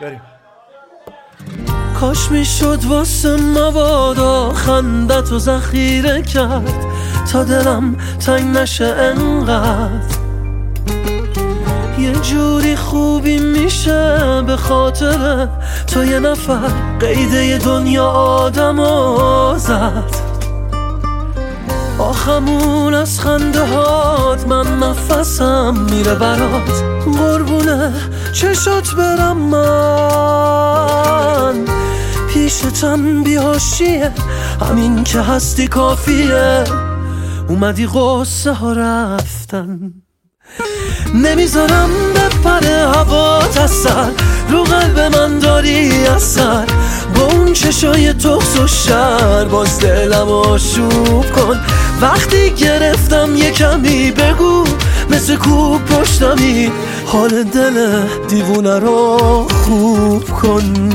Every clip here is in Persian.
بریم. کاش میشد واسه مبادا خندت و ذخیره کرد تا دلم تنگ نشه انقدر. یه جوری خوبی میشه به خاطر تو یه نفر قیده دنیا آدمو زد. آخمون از خنده هات من نفسم میره برات، قربونه چشات برم من. پیشتم بیهاشیه همین که هستی کافیه، اومدی قصه ها رفتن. نمیذارم بپره هوات از سر، رو قلب من داری اثر. با اون چشای تخس و شر باز دلم آشوب کن. وقتی گرفتم یه کمی بگو مثل کوب پشتمی، حال دل دیوونه رو خوب کن.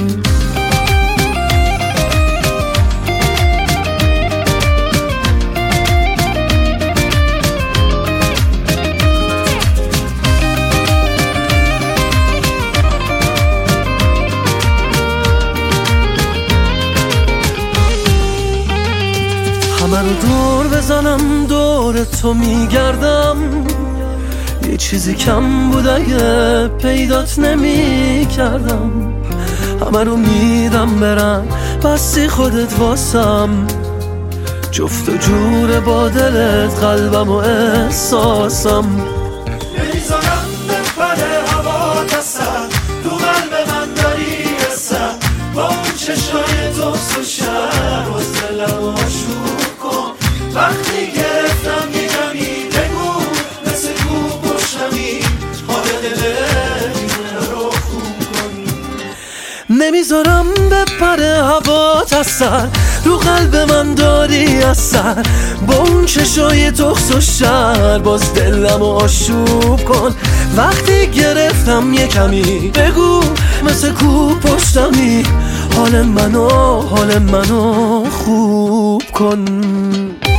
همه رو دور بزنم دور تو میگردم، یه چیزی کم بود اگه پیدات نمی کردم. همه رو میدم برم بستی خودت واسم، جفت و جور با دلت قلبم و احساسم. نمیذارم بپره هوات از سر، تو قلب من داری اثر. با اون چشای تخس و شر باز دلم آشوب کن. وقتی گرفتم یه کمی بگو مثل کوب پشتمی، حال دل دیوونه رو خوب کن. نمیذارم بپره هوات از سر، رو قلب من داری اثر. با اون چشای تخس و شر باز دلم آشوب کن. وقتی گرفتم یه کمی بگو مثل کوب پشتمی، حال منو خوب کن.